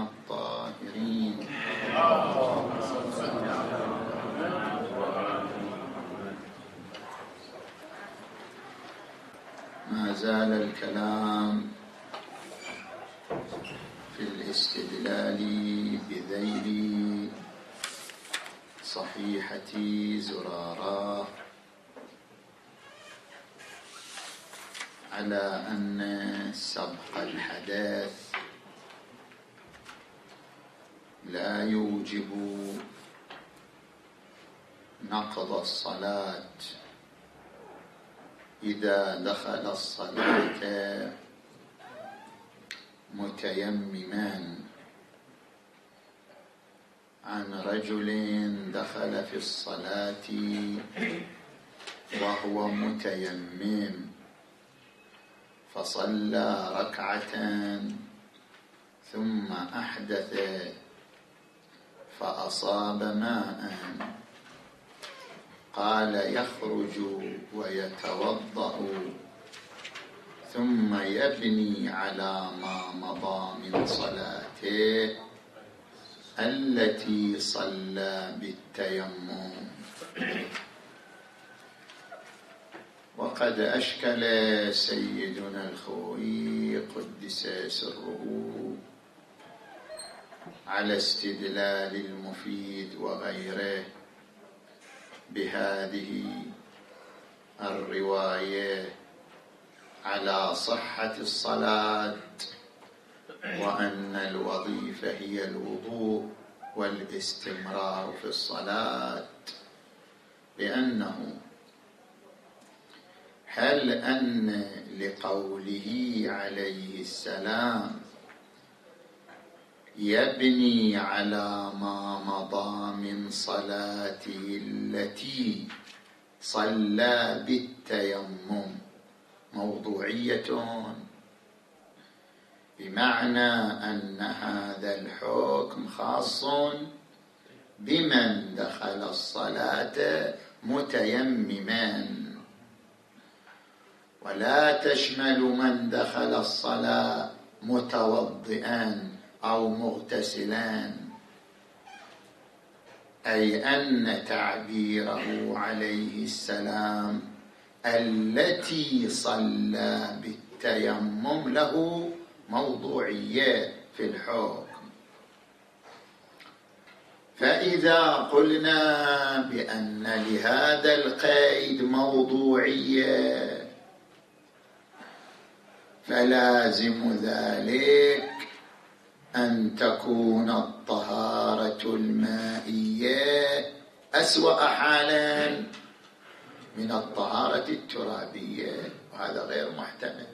الطاهرين. ما زال الكلام في الاستدلال بذيل صحيحة زرارة على أن سبق الحدث لا يوجب نقض الصلاة إذا دخل الصلاة متيمما، عن رجل دخل في الصلاة وهو متيمم فصلى ركعة ثم أحدث فأصاب ماء، قال يخرج ويتوضأ ثم يبني على ما مضى من صلاته التي صلى بالتيمم. وقد أشكل سيدنا الخوئي قدس سره على استدلال المفيد وغيره بهذه الرواية على صحة الصلاة، وأن الوظيفة هي الوضوء والاستمرار في الصلاة، لأنه هل أن لقوله عليه السلام يبني على ما مضى من صلاته التي صلى بالتيمم موضوعية، بمعنى أن هذا الحكم خاص بمن دخل الصلاة متيمما، ولا تشمل من دخل الصلاة متوضئا أو مغتسلا، أي أن تعبيره عليه السلام التي صلى بالتيمم له موضوعية في الحكم. فإذا قلنا بأن لهذا القيد موضوعية فلازم ذلك أن تكون الطهارة المائية أسوأ حالا من الطهارة الترابية، وهذا غير محتمل.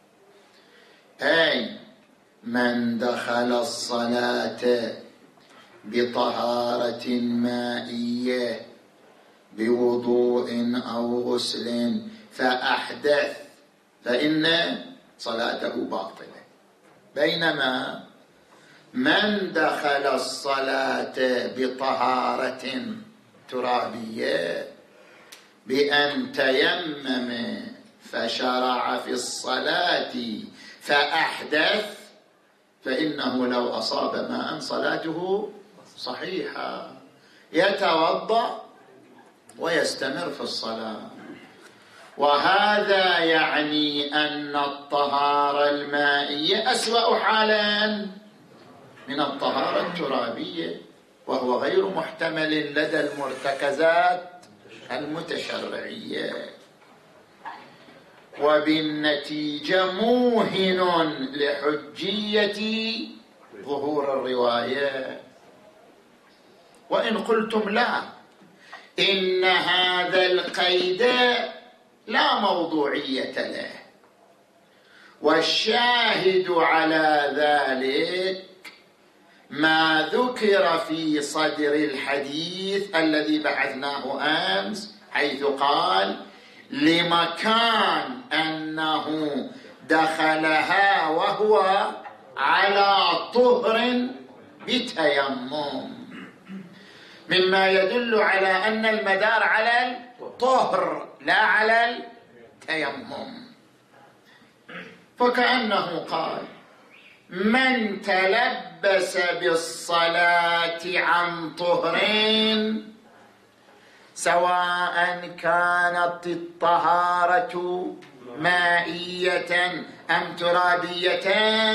أي من دخل الصلاة بطهارة مائية بوضوء أو غسل فأحدث فإن صلاته باطلة، بينما من دخل الصلاة بطهارة ترابية بأن تيمم فشرع في الصلاة فأحدث فإنه لو أصاب ماء صلاته صحيحة، يتوضأ ويستمر في الصلاة. وهذا يعني أن الطهارة المائية أسوأ حالا من الطهارة الترابية، وهو غير محتمل لدى المرتكزات المتشرعية، وبالنتيجة موهن لحجية ظهور الرواية. وإن قلتم لا، إن هذا القيد لا موضوعية له، والشاهد على ذلك ما ذكر في صدر الحديث الذي بحثناه أمس، حيث قال لمكان أنه دخلها وهو على طهر بتيمم، مما يدل على أن المدار على الطهر لا على التيمم. فكأنه قال من تلبس بالصلاة عن طهرين، سواء كانت الطهارة مائية أم ترابية،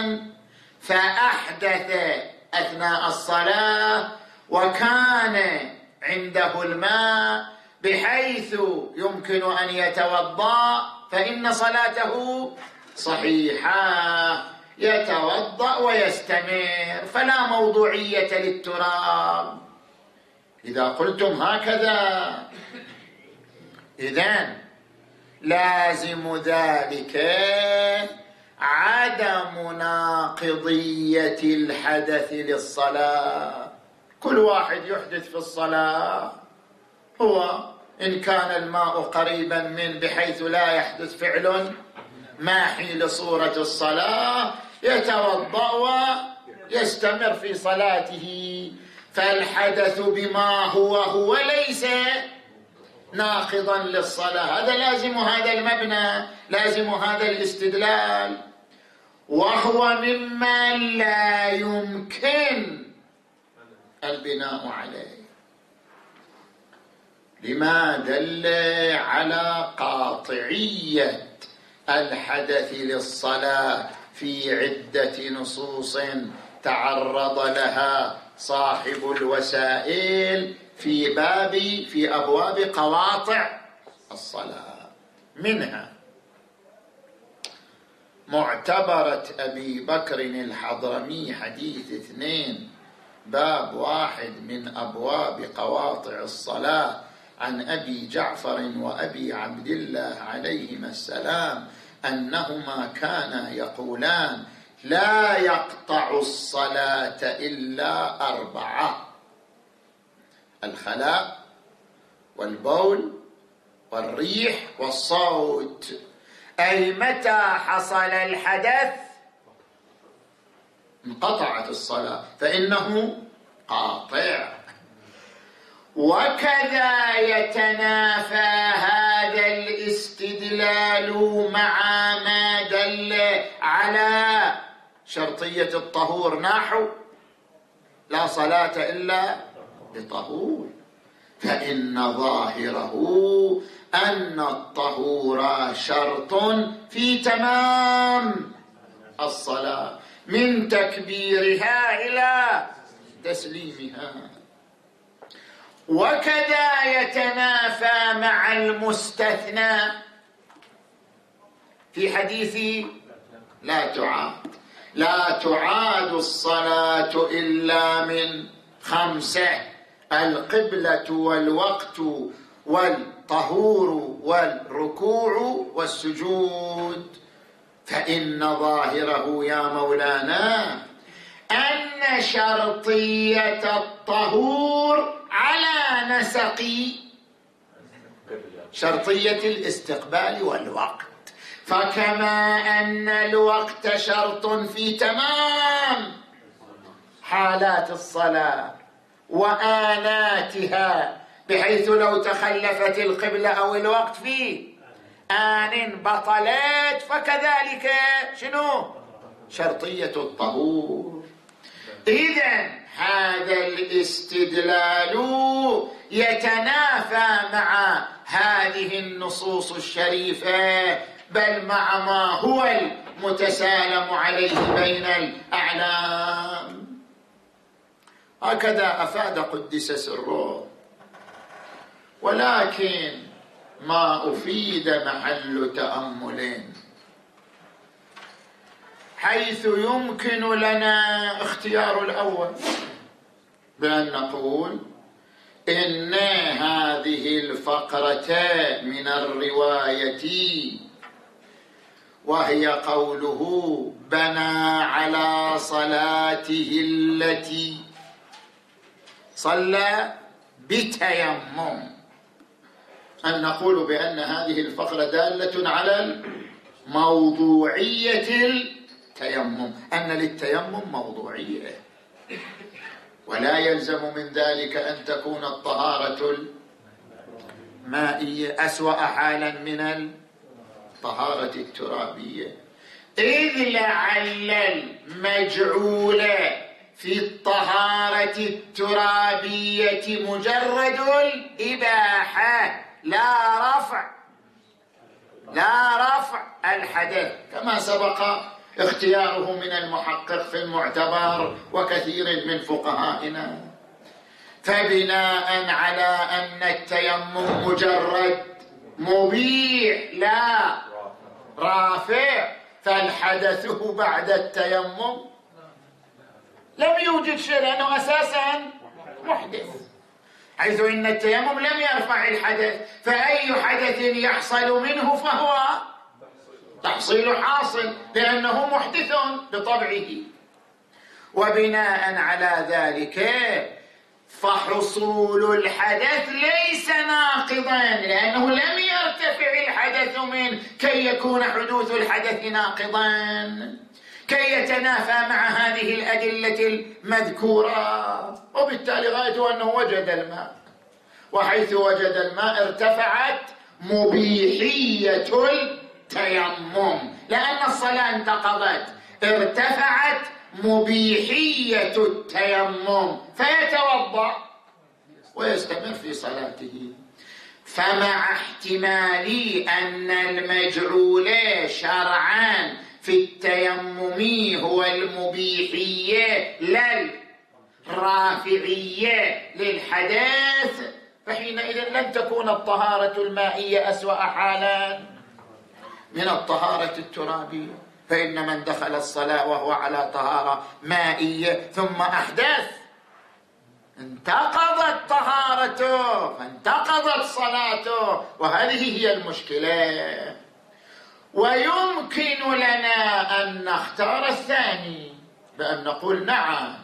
فأحدث أثناء الصلاة وكان عنده الماء بحيث يمكن أن يتوضأ، فإن صلاته صحيحة، يتوضأ ويستمر، فلا موضوعية للتراب. إذا قلتم هكذا إذن لازم ذلك عدم ناقضية الحدث للصلاة. كل واحد يحدث في الصلاة، هو إن كان الماء قريبا من بحيث لا يحدث فعل ماحي لصورة الصلاة، يتوضأ ويستمر في صلاته، فالحدث بما هو ليس ناقضا للصلاة. هذا لازم هذا المبنى، لازم هذا الاستدلال، وهو مما لا يمكن البناء عليه. لما دل على قاطعية الحدث للصلاة في عدة نصوص تعرض لها صاحب الوسائل في أبواب قواطع الصلاة. منها معتبرة أبي بكر الحضرمي حديث 2 باب 1 من أبواب قواطع الصلاة عن أبي جعفر وأبي عبد الله عليهما السلام أنهما كانا يقولان: لا يقطع الصلاة إلا 4: الخلاء والبول والريح والصوت. أي متى حصل الحدث انقطعت الصلاة، فإنه قاطع. وكذا يتنافى هذا الاستدلال مع ما دل على شرطية الطهور، نحو لا صلاة إلا بطهور، فإن ظاهره أن الطهور شرط في تمام الصلاة، من تكبيرها إلى تسليمها. وكذا يتنافى مع المستثنى في حديث لا تعاد الصلاة إلا من 5: القبلة والوقت والطهور والركوع والسجود. فإن ظاهره يا مولانا أن شرطية الطهور على نسق شرطية الاستقبال والوقت، فكما أن الوقت شرط في تمام حالات الصلاة وآناتها، بحيث لو تخلفت القبلة أو الوقت في آن بطلت، فكذلك شرطية الطهور. إذن هذا الاستدلال يتنافى مع هذه النصوص الشريفة، بل مع ما هو المتسالم عليه بين الأعلام. هكذا أفاد قدس سره. ولكن ما أفيد محل تأمل، حيث يمكن لنا اختيار الأول بأن نقول إن هذه الفقرة من الرواية، وهي قوله بنى على صلاته التي صلى بتيمم، أن نقول بأن هذه الفقرة دالة على موضوعية التيمم، أن للتيمم موضوعية، ولا يلزم من ذلك أن تكون الطهارة المائية أسوأ حالا من الطهارة الترابية، إذ لعل المجعول في الطهارة الترابية مجرد الإباحة لا رفع الحدث، كما سبق اختياره من المحقق في المعتبر وكثير من فقهائنا. فبناء على أن التيمم مجرد مبيح لا رافع، فالحدث بعد التيمم لم يوجد شيء، لأنه أساسا محدث، حيث إن التيمم لم يرفع الحدث، فأي حدث يحصل منه فهو تحصيل حاصل، لأنه محدث بطبعه. وبناء على ذلك فحصول الحدث ليس ناقضا، لأنه لم يرتفع الحدث منه كي يكون حدوث الحدث ناقضا، كي يتنافى مع هذه الأدلة المذكورة. وبالتالي غايته أنه وجد الماء، وحيث وجد الماء ارتفعت مبيحية التيمم، لأن الصلاة انتقضت، ارتفعت مبيحية التيمم، فيتوضأ ويستمر في صلاته. فمع احتمال أن المجعول شرعا في التيمم هو المبيحية لا الرافعية للحدث، فحينئذ لن تكون الطهارة المائية أسوأ حالا من الطهارة الترابية. فإن من دخل الصلاة وهو على طهارة مائية ثم أحدث انتقضت طهارته، فانتقضت صلاته، وهذه هي المشكلة. ويمكن لنا أن نختار الثاني بأن نقول نعم،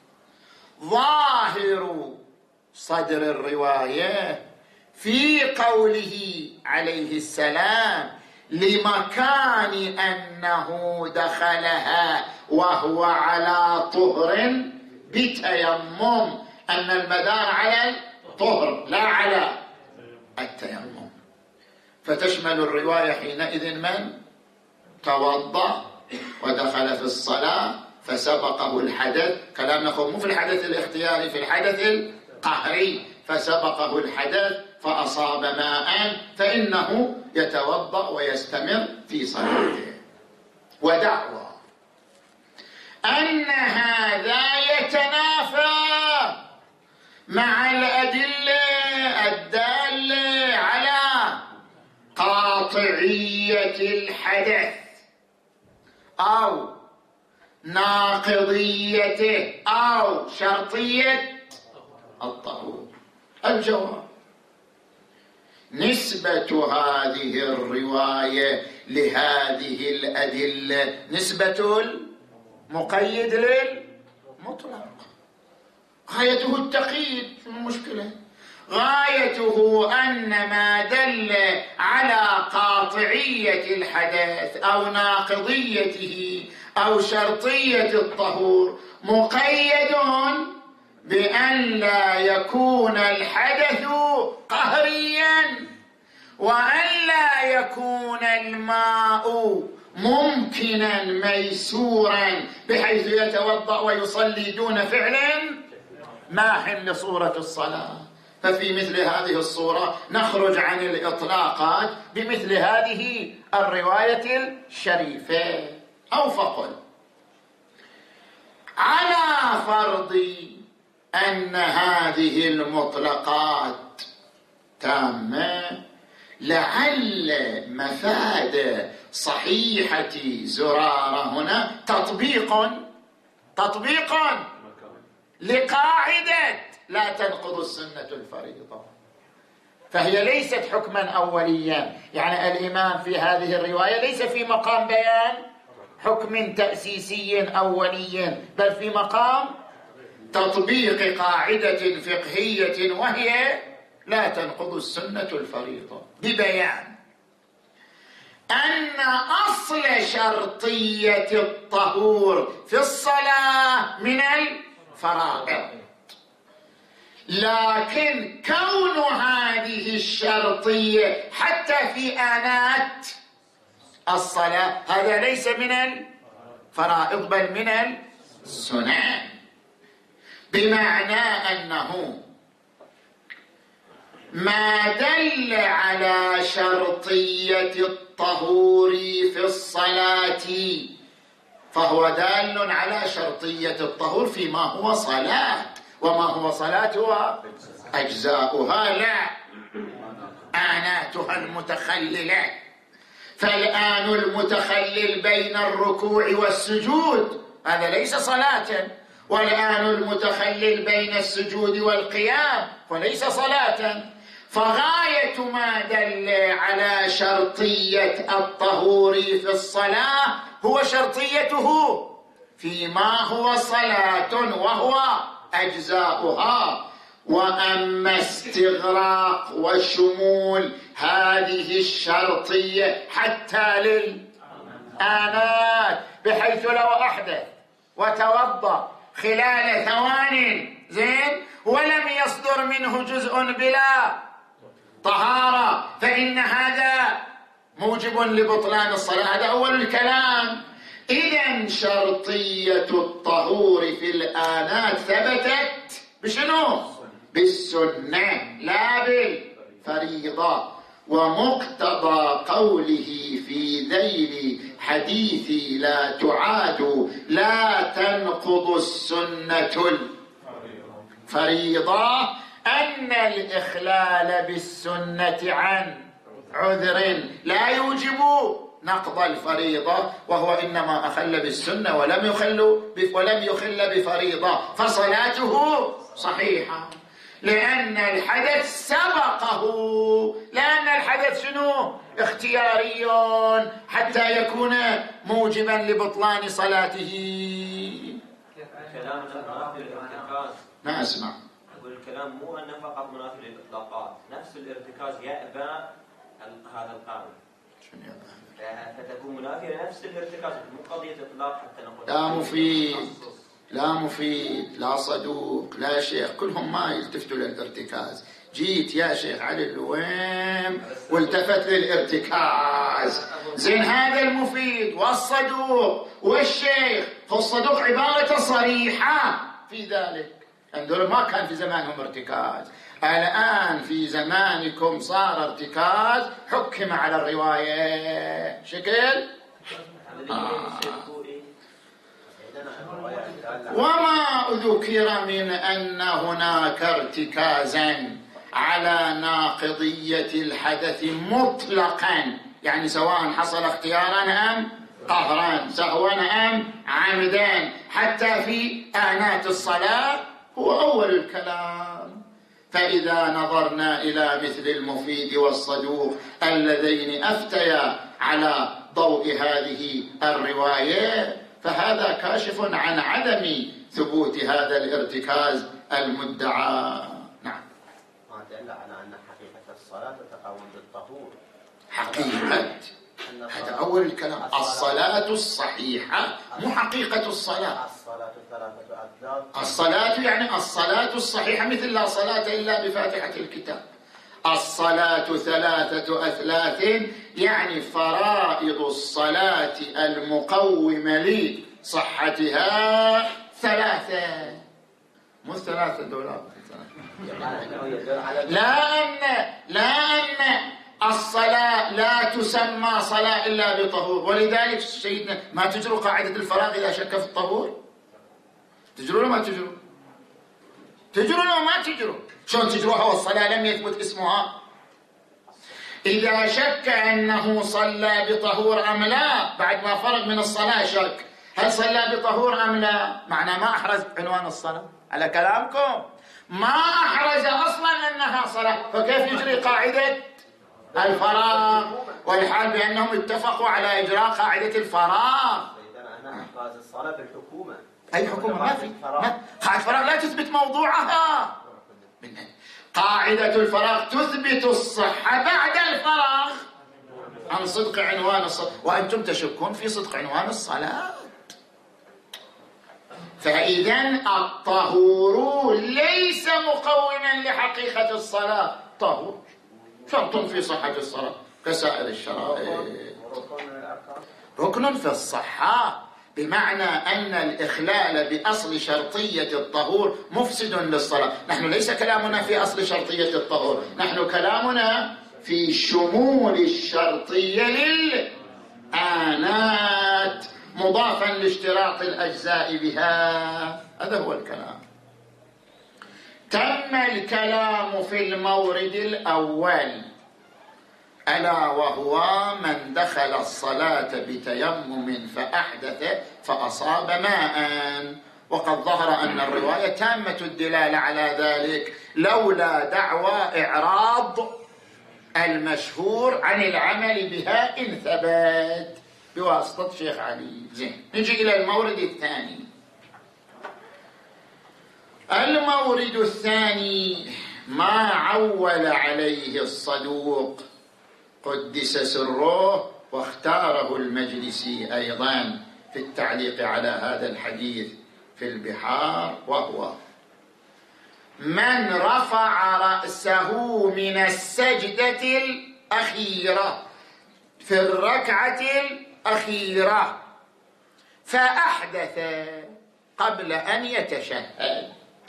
ظاهر صدر الرواية في قوله عليه السلام لمكان أنه دخلها وهو على طهر بتيمم، أن المدار على الطهر لا على التيمم، فتشمل الرواية حينئذ من توضأ ودخل في الصلاة فسبقه الحدث، كلام نقول مو في الحدث الاختياري، في الحدث القهري، فسبقه الحدث فأصاب ماء، فإنه يتوضأ ويستمر في صلاته. ودعوى أن هذا يتنافى مع الأدلة الدالة على قاطعية الحدث أو ناقضيته أو شرطية الطهور. الجواب: نسبة هذه الرواية لهذه الأدلة نسبة المقيد للمطلق، غايته التقييد، المشكلة غايته أن ما دل على قاطعية الحدث أو ناقضيته أو شرطية الطهور مقيد بأن لا يكون الحدث قهريا، وأن لا يكون الماء ممكنا ميسورا بحيث يتوضأ ويصلي دون فعل ماح لصورة الصلاة. ففي مثل هذه الصورة نخرج عن الإطلاقات بمثل هذه الرواية الشريفة. أو فقل على فرض أن هذه المطلقات تامة، لعل مفاد صحيحة زرارة هنا تطبيق لقاعدة لا تنقض السنة الفريضة، فهي ليست حكما أوليا، يعني الإمام في هذه الرواية ليس في مقام بيان حكم تأسيسي أولي، بل في مقام تطبيق قاعدة فقهية وهي لا تنقض السنة الفريضة، ببيان أن أصل شرطية الطهور في الصلاة من الفرائض، لكن كون هذه الشرطية حتى في آنات الصلاة هذا ليس من الفرائض بل من السنن، بمعنى أنه ما دل على شرطية الطهور في الصلاة فهو دال على شرطية الطهور فيما هو صلاة، وما هو صلاة هو أجزاؤها لا آناتها المتخللة. فالآن المتخلل بين الركوع والسجود هذا ليس صلاة، والآن المتخلل بين السجود والقيام فليس صلاة. فغاية ما دل على شرطية الطهور في الصلاة هو شرطيته فيما هو صلاة وهو أجزاؤها. وأما استغراق وشمول هذه الشرطية حتى للآنات، بحيث لو أحدث وتوضأ خلال ثوان ولم يصدر منه جزء بلا طهارة فإن هذا موجب لبطلان الصلاة. هذا أول الكلام. إذن شرطية الطهور في الآنات ثبتت بشنو؟ بالسنة لا بالفريضة. ومقتضى قوله في ذيل حديثي لا تعاد لا تنقض السنة الفريضة أن الإخلال بالسنة عن عذر لا يوجب نقض الفريضة، وهو إنما أخل بالسنة ولم يخل بفريضة فصلاته صحيحة، لأن الحدث سبقه، لأن الحدث شنو؟ اختياري حتى يكون موجبا لبطلان صلاته. كلام منافي للارتكاز. ما أسمع. أقول الكلام مو أنه فقط منافي للإطلاقات، نفس الارتكاز يأبى هذا القانون. شنو يأبى؟ فتكون منافية لنفس الارتكاز، مو قضية إطلاق حتى نقول لا مفيد لا مفيد لا صدوق لا شيخ، كلهم ما يلتفتوا للارتكاز. جيت يا شيخ علي الويم والتفت للارتكاز. هذا المفيد والصدوق والشيخ. فالصدوق عبارة صريحة في ذلك. عندهم ما كان في زمانهم ارتكاز، الآن في زمانكم صار ارتكاز، حكم على الرواية شكل. وما ذكر من أن هناك ارتكازا على ناقضية الحدث مطلقا، يعني سواء حصل اختيارا أم قهرا، سهوا أم عمدا، حتى في آنات الصلاة، هو أول الكلام. فإذا نظرنا إلى مثل المفيد والصدوق اللذين أفتيا على ضوء هذه الرواية فهذا كاشف عن عدم ثبوت هذا الارتكاز المدعى. نعم. ما دل على أن حقيقة الصلاة تتقوم بالطهور. حقيقة هذا أول الكلام. الصلاة الصحيحة مو حقيقة الصلاة. الصلاة ثلاثة أثلاث. الصلاة يعني الصلاة الصحيحة، مثل لا صلاة إلا بفاتحة الكتاب. الصلاة ثلاثة أثلاث يعني فرائض الصلاة المقومة لصحتها ثلاثة، مو $3. لا أن الصلاة لا تسمى صلاة إلا بطهور. ولذلك سيدنا ما تجروا قاعدة الفراغ إذا شك في الطهور؟ تجروا ولا ما تجروا؟ تجروا ولا ما تجروا؟ شلون تجروها والصلاة لم يثبت اسمها؟ إذا شك أنه صلى بطهور أم لا بعد ما فرغ من الصلاة شك هل صلى بطهور أم لا، معناه ما أحرز عنوان الصلاة على كلامكم، ما أحرز أصلا أنها صلاة، فكيف يجري قاعدة الفراغ والحال بأنهم اتفقوا على إجراء قاعدة الفراغ؟ أنا أحرز الصلاة بالحكومة. أي حكومة؟ ما في قاعدة الفراغ لا تثبت موضوعها. قاعدة الفراغ تثبت الصحة بعد الفراغ عن صدق عنوان الصلاة، وأنتم تشكون في صدق عنوان الصلاة. فإذا الطهور ليس مقوما لحقيقة الصلاة. طهور شرط في صحة الصلاة كسائر الشرائع. ركن في الصحة، بمعنى أن الإخلال بأصل شرطية الطهور مفسد للصلاة. نحن ليس كلامنا في أصل شرطية الطهور، نحن كلامنا في شمول الشرطية للآنات مضافا لاشتراط الأجزاء بها، هذا هو الكلام. تم الكلام في المورد الأول، ألا وهو من دخل الصلاة بتيمم فأحدث فأصاب ماء، وقد ظهر أن الرواية تامة الدلالة على ذلك لولا دعوى إعراض المشهور عن العمل بها إن ثبت بواسطة شيخ علي. زين، نجي إلى المورد الثاني. المورد الثاني ما عول عليه الصدوق قدس سره، واختاره المجلسي أيضا في التعليق على هذا الحديث في البحار، وهو من رفع رأسه من السجدة الأخيرة في الركعة الأخيرة فأحدث قبل أن يتشهد،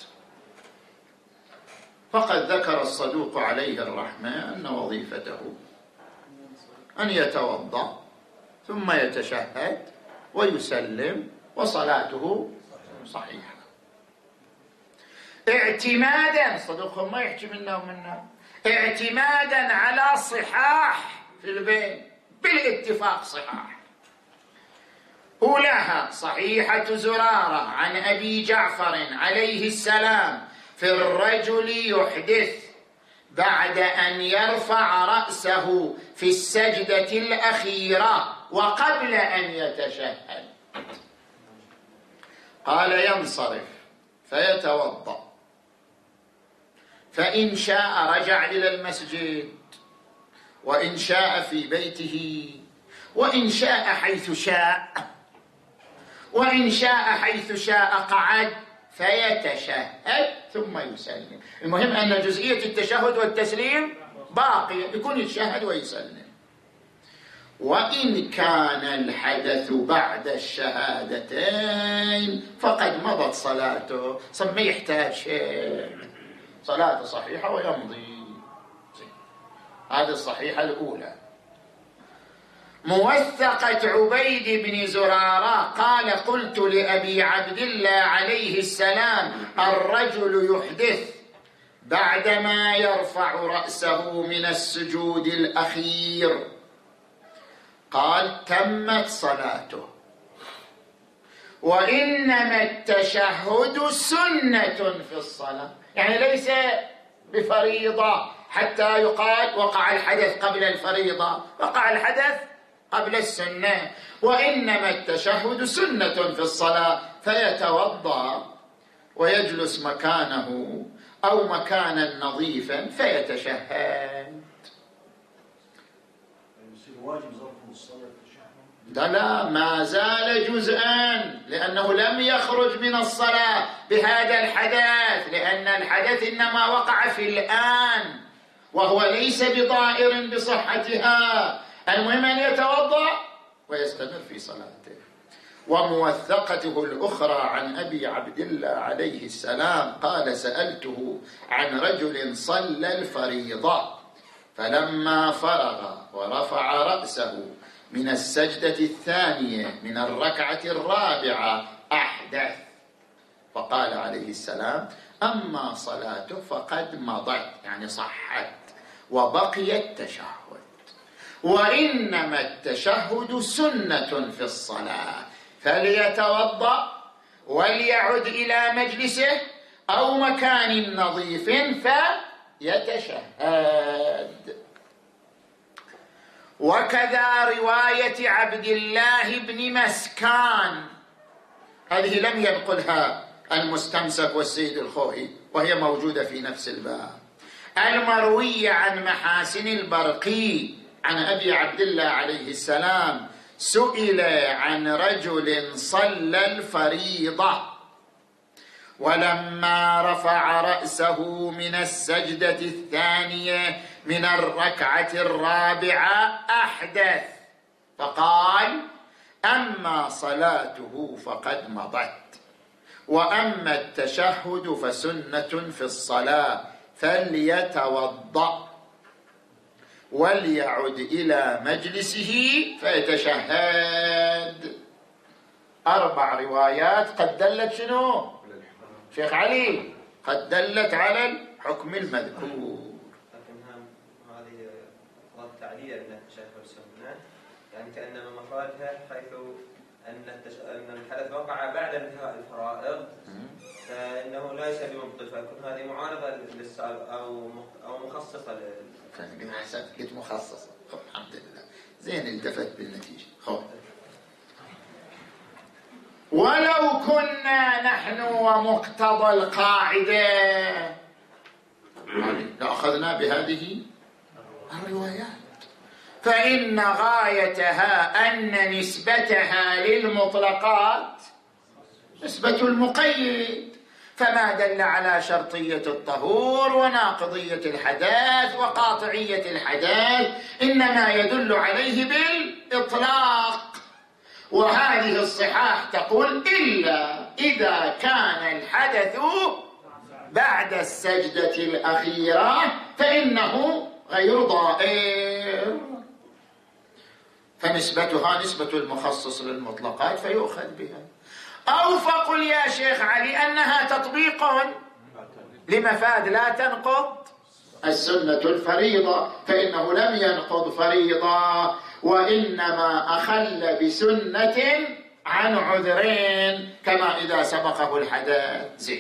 فقد ذكر الصدوق عليه الرحمة أن وظيفته أن يتوضأ ثم يتشهد ويسلم وصلاته صحيحة، اعتمادا، صدوقهم ما يحكي منا ومنا، اعتمادا على صحاح في البين بالاتفاق صحاح. أولاها صحيحة زرارة عن أبي جعفر عليه السلام في الرجل يحدث بعد أن يرفع رأسه في السجدة الأخيرة وقبل أن يتشهد، قال ينصرف فيتوضأ، فإن شاء رجع إلى المسجد، وإن شاء في بيته، وإن شاء حيث شاء، وإن شاء حيث شاء قعد فيتشهد ثم يسلم. المهم أن جزئية التشهد والتسليم باقية، يكون يتشهد ويسلم. وإن كان الحدث بعد الشهادتين فقد مضت صلاته، ما يحتاج شيء، صلاته صحيحة ويمضي. هذه الصحيحة الأولى. موثقة عبيد بن زرارة قال قلت لأبي عبد الله عليه السلام الرجل يحدث بعدما يرفع رأسه من السجود الأخير، قال تمت صلاته، وإنما التشهد سنة في الصلاة، يعني ليس بفريضة حتى يقال وقع الحدث قبل الفريضة، وقع الحدث قبل السنة، وإنما التشهد سنة في الصلاة، فيتوضأ ويجلس مكانه أو مكانا نظيفا فيتشهد. لا، ما زال جزءا، لأنه لم يخرج من الصلاة بهذا الحدث، لأن الحدث إنما وقع في الآن وهو ليس بضائر بصحتها. المهم أن يتوضأ ويستمر في صلاته. وموثقته الأخرى عن أبي عبد الله عليه السلام قال سألته عن رجل صلى الفريضة فلما فرغ ورفع رأسه من السجدة الثانية من الركعة الرابعة أحدث، فقال عليه السلام أما صلاته فقد مضت، يعني صحت، وبقي التشهد، وإنما التشهد سنة في الصلاة، فليتوضأ وليعد إلى مجلسه أو مكان نظيف فيتشهد. وكذا رواية عبد الله بن مسكان، هذه لم ينقلها المستمسك والسيد الخوئي، وهي موجودة في نفس الباب، المروية عن محاسن البرقي عن أبي عبد الله عليه السلام سئل عن رجل صلى الفريضة ولما رفع رأسه من السجدة الثانية من الركعة الرابعة أحدث، فقال: أما صلاته فقد مضت، وأما التشهد فسنة في الصلاة، فليتوضأ وليعد إلى مجلسه فيتشهد. 4 روايات قد دلت شنو شيخ علي؟ قد دلت على الحكم المذكور. لكن هذه التعليل من التشهد سنة، يعني كأنما مفادها حيث أن الحدث وقع بعد انتهاء الفرائض، فإنه ليس بمبطل، فيكون هذه معارضة للسابق أو مخصصة أحسن، قلت مخصصة. الحمد لله، زين التفت بالنتيجة. ولو كنا نحن ومقتضى القاعدة لأخذنا بهذه الروايات، فإن غايتها أن نسبتها للمطلقات نسبة المقيد، فما دل على شرطية الطهور وناقضية الحدث وقاطعية الحدث إنما يدل عليه بالإطلاق. وهذه الصحاح تقول: إلا إذا كان الحدث بعد السجدة الأخيرة فإنه غير ضائر، فنسبتها نسبة المخصص للمطلقات فيؤخذ بها. أو فقل يا شيخ علي أنها تطبيق لمفاد لا تنقض السنة الفريضة، فإنه لم ينقض فريضة وإنما أخل بسنة عن عذرين كما إذا سبقه الحدث. زين.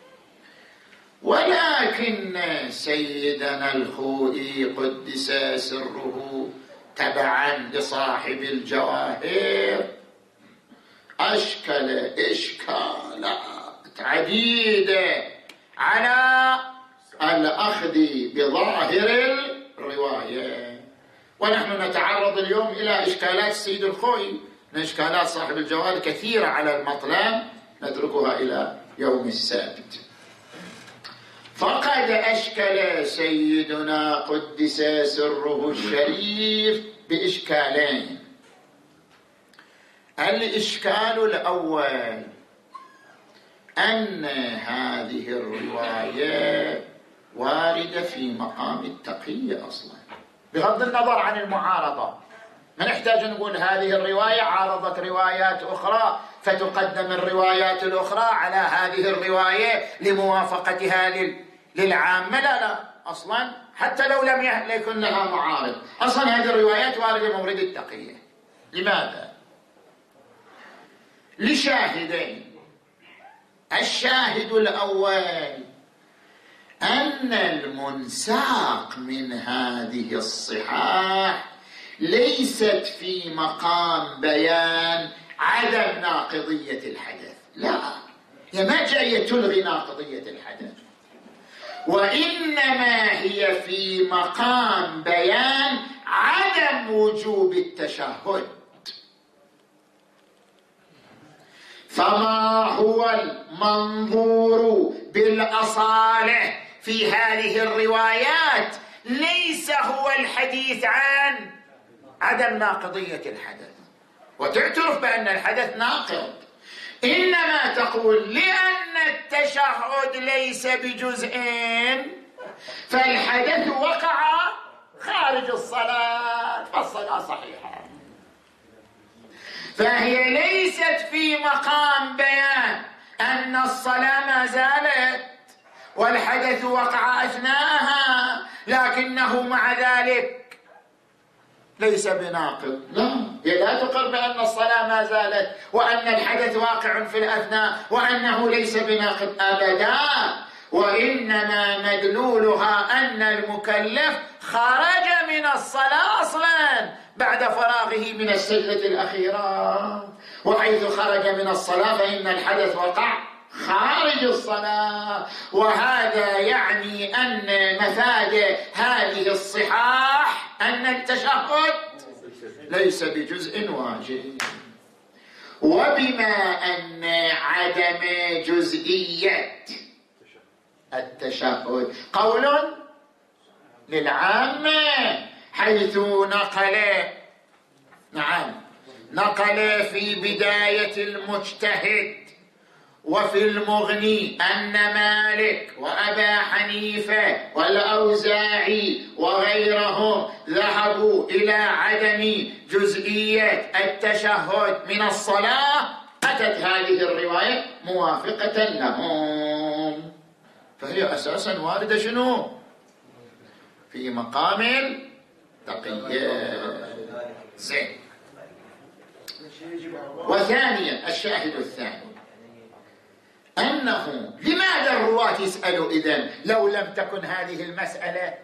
ولكن سيدنا الخوئي قدس سره تبعا لصاحب الجواهر أشكل إشكالات عديدة على الأخذ بظاهر الرواية، ونحن نتعرض اليوم إلى إشكالات السيد الخوئي. إشكالات صاحب الجواهر كثيرة على المطلب، نتركها إلى يوم السبت. فقد أشكل سيدنا قدس سره الشريف بإشكالين. الإشكال الأول أن هذه الرواية واردة في مقام التقية أصلا، بغض النظر عن المعارضة. ما نحتاج نقول هذه الرواية عارضت روايات أخرى فتقدم الروايات الأخرى على هذه الرواية لموافقتها للعامة. لا أصلا حتى لو لم يكن لها معارض، أصلا هذه الروايات واردة مورد التقية. لماذا؟ لشاهدين. الشاهد الأول أن المنساق من هذه الصحاح ليست في مقام بيان عدم ناقضية الحدث، لا، هي ما جاية تلغي ناقضية الحدث، وإنما هي في مقام بيان عدم وجوب التشهد. فما هو المنظور بالأصالة في هذه الروايات ليس هو الحديث عن عدم ناقضية الحدث وتعترف بأن الحدث ناقض، إنما تقول لأن التشهد ليس بجزء فالحدث وقع خارج الصلاة فالصلاة صحيحة. فهي ليست في مقام بيان أن الصلاة ما زالت والحدث وقع أثناءها، لكنه مع ذلك ليس بناقض. لا، هي لا تقر بأن الصلاة ما زالت وأن الحدث واقع في الأثناء وأنه ليس بناقض أبدا، وإنما مدلولها أن المكلف خرج من الصلاة أصلا بعد فراغه من السجدة الأخيرة، وحيث خرج من الصلاة فإن الحدث وقع خارج الصلاة. وهذا يعني أن مفاد هذه الصحاح أن التشهد ليس بجزء واجب. وبما أن عدم جزئية التشهد قول للعامة، حيث نقل نعم، نقل في بداية المجتهد وفي المغني أن مالك وأبا حنيفة والأوزاعي وغيرهم ذهبوا إلى عدم جزئية التشهد من الصلاة. أتت هذه الرواية موافقة لهم، فهي أساسا واردة شنو؟ في مقام التقية. زين. وثانيا الشاهد الثاني أنه لماذا الرواة يسألوا إذن لو لم تكن هذه المسألة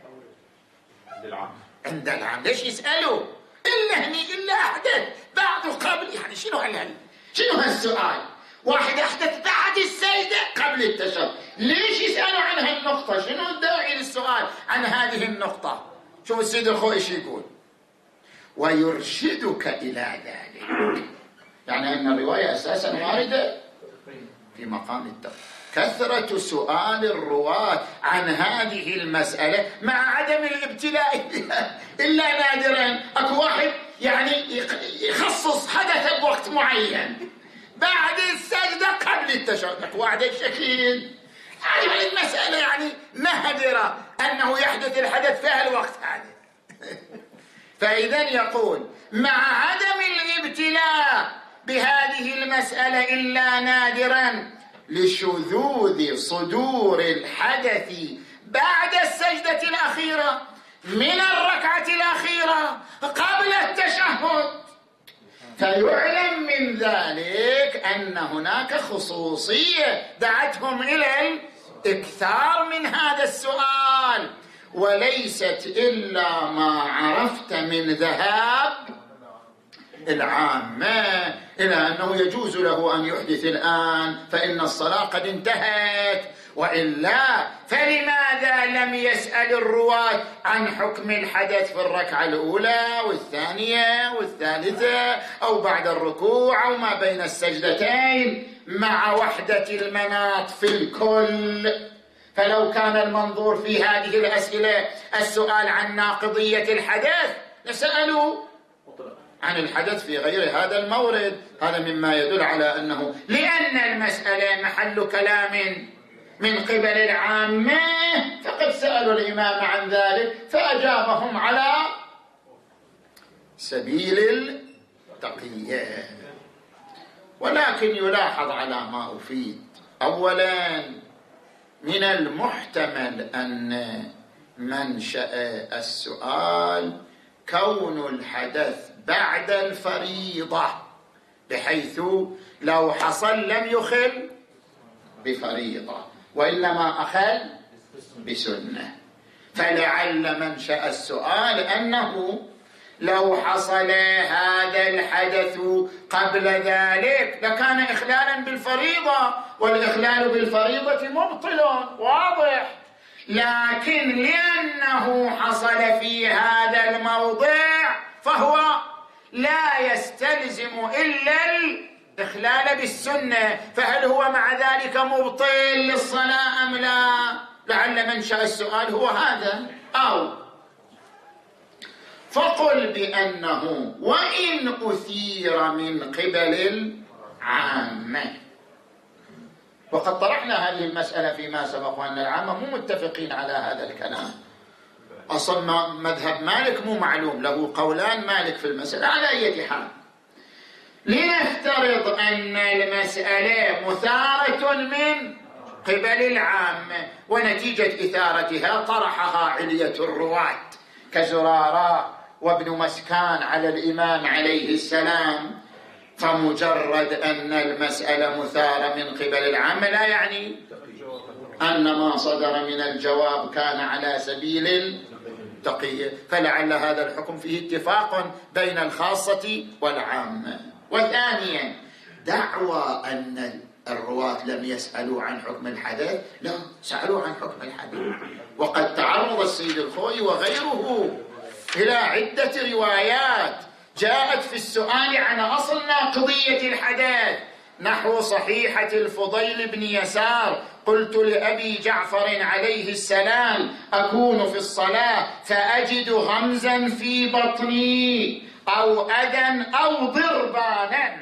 عند العام؟ ليش يسألوا؟ إلا أحدث بعد قبل، يعني شنو هالسؤال؟ واحد أحدث بعد السجدة قبل التشهد، ليش يسألوا عن هالنقطة؟ شنو الداعي للسؤال عن هذه النقطة؟ شوف السيد الخوئي ايش يقول: ويرشدك إلى ذلك، يعني أن الرواية أساسا واردة في مقام التقية. كثرة سؤال الرواة عن هذه المسألة مع عدم الابتلاء إلا نادرا. أكو واحد يعني يخصص حدث بوقت معين بعد السجدة قبل التشهد، أكو واحد الشكيل هذه المسألة يعني نادرة أنه يحدث الحدث في الوقت هذا. فإذا يقول مع عدم الابتلاء بهذه المسألة إلا نادرا لشذوذ صدور الحدث بعد السجدة الأخيرة من الركعة الأخيرة قبل التشهد، فيعلم من ذلك أن هناك خصوصية دعتهم إلى الإكثار من هذا السؤال، وليست إلا ما عرفت من ذهاب العامة إلى أنه يجوز له أن يحدث الآن فإن الصلاة قد انتهت، وإلا فلماذا لم يسأل الرواة عن حكم الحدث في الركعة الأولى والثانية والثالثة أو بعد الركوع أو ما بين السجدتين مع وحدة المناط في الكل؟ فلو كان المنظور في هذه الأسئلة السؤال عن ناقضية الحدث لسألوا عن الحدث في غير هذا المورد. هذا مما يدل على أنه لأن المسألة محل كلام من قبل العامة فقد سألوا الإمام عن ذلك فأجابهم على سبيل التقية. ولكن يلاحظ على ما أفيد: أولا من المحتمل أن منشأ السؤال كون الحدث بعد الفريضة، بحيث لو حصل لم يخل بفريضة وإنما أخل بسنة، فلعل منشأ السؤال أنه لو حصل هذا الحدث قبل ذلك لكان إخلالا بالفريضة، والإخلال بالفريضة مبطل واضح، لكن لأنه حصل في هذا الموضع فهو لا يستلزم إلا الإخلال بالسنة، فهل هو مع ذلك مبطل للصلاة أم لا؟ لعل منشأ السؤال هو هذا. أو فقل بأنه وإن أثير من قبل العامة، وقد طرحنا هذه المسألة فيما سبق وأن العامة مو متفقين على هذا الكلام. أصلا مذهب مالك مو معلوم، له قولان مالك في المسألة. على أي حال لنفترض أن المسألة مثارة من قبل العامة، ونتيجة إثارتها طرحها علية الرواة كزرارة وابن مسكان على الإمام عليه السلام، فمجرد أن المسألة مثارة من قبل العامة لا يعني أن ما صدر من الجواب كان على سبيل التقية، فلعل هذا الحكم فيه اتفاق بين الخاصة والعامة. وثانيا دعوى أن الرواة لم يسألوا عن حكم الحدث، لا، سألوا عن حكم الحدث، وقد تعرض السيد الخوئي وغيره إلى عدة روايات جاءت في السؤال عن أصل ناقضية الحدث، نحو صحيحة الفضيل بن يسار: قلت لأبي جعفر عليه السلام: أكون في الصلاة فأجد غمزا في بطني أو أذى أو ضربانا.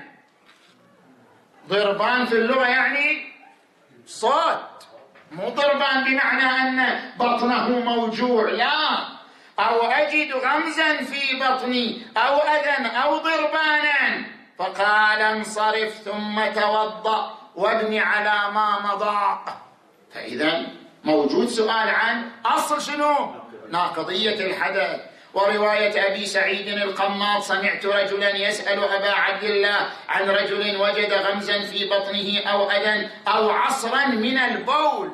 ضربان في اللغة يعني صوت، مو ضربان بمعنى أن بطنه موجوع، لا، أو أجد غمزا في بطني أو أذى أو ضربانا. فقال انصرف ثم توضأ وابن على ما مضى. فإذا موجود سؤال عن أصل شنو؟ ناقضية الحدث. ورواية أبي سعيد القماط: سمعت رجلا يسأل أبا عبد الله عن رجل وجد غمزا في بطنه أو أذى أو عصرا من البول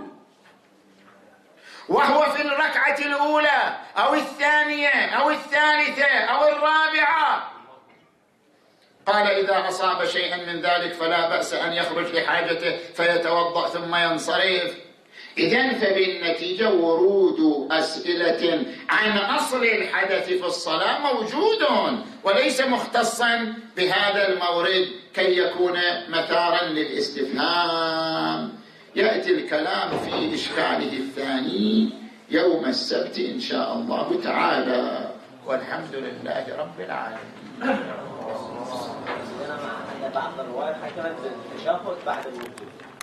وهو في الركعة الأولى أو الثانية أو الثالثة أو الرابعة. قال: إذا أصاب شيئا من ذلك فلا بأس أن يخرج لحاجته فيتوضأ ثم ينصرف. إذن فبالنتيجة ورود أسئلة عن أصل الحدث في الصلاة موجود وليس مختصا بهذا المورد كي يكون مثارا للاستفهام. يأتي الكلام في إشكاله الثاني يوم السبت إن شاء الله تعالى، والحمد لله رب العالمين. بعض الروايات حكمت بالتشهد بعد الوضوء.